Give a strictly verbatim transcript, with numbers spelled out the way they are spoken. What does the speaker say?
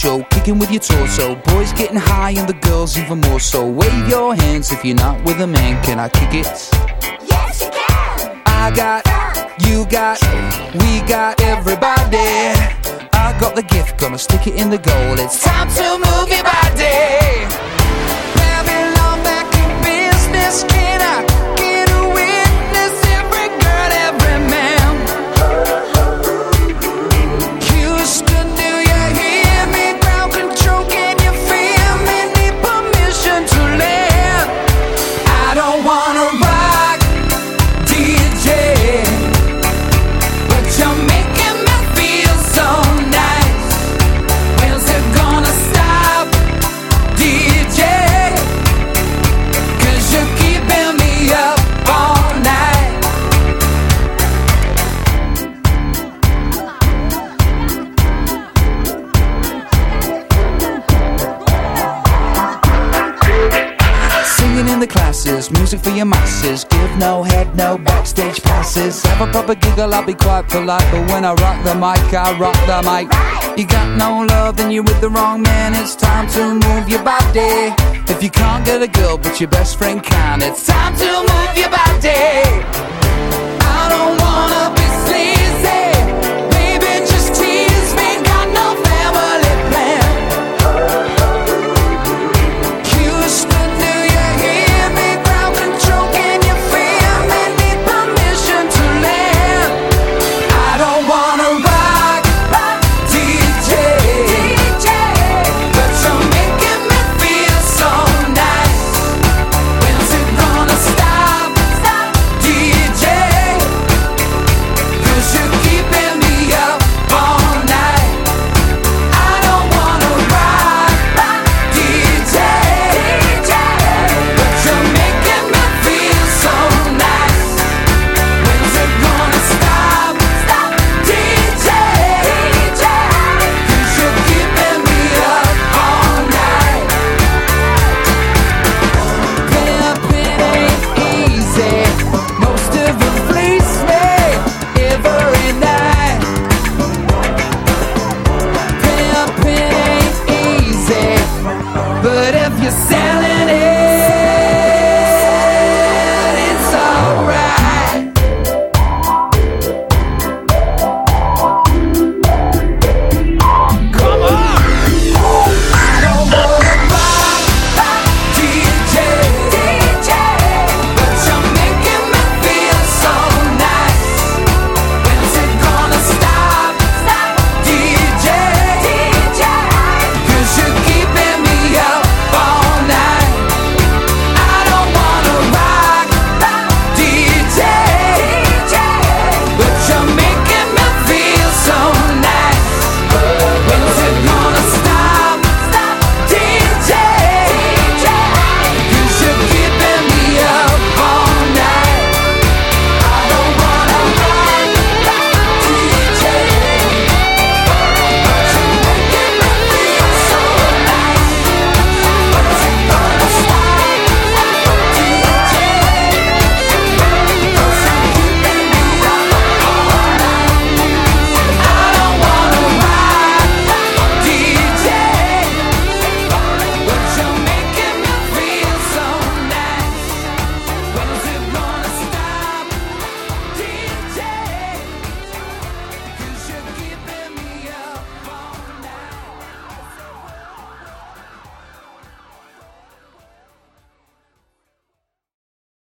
show, kicking with your torso. Boys getting high and the girls even more so. Wave your hands if you're not with a man. Can I kick it? Yes, you can. I got, you got, we got everybody. I got the gift, gonna stick it in the goal. It's time to move your body. Babylon back in business. Can I get a witness? Every girl, every man. Houston, do you hear me? Ground control, can you feel me? Need permission to land. I don't wanna rock, D J, but you're making me feel so nice. When's it gonna stop, D J? Cause you're keeping me up all night. Singing in the classes, music for your masses. Give no head, no backstage passes. Have a proper giggle, I'll be quite polite. But when I rock the mic, I rock the mic. You got no love, then you're with the wrong man. It's time to move your body. If you can't get a girl, but your best friend can, it's time to move your body. I don't wanna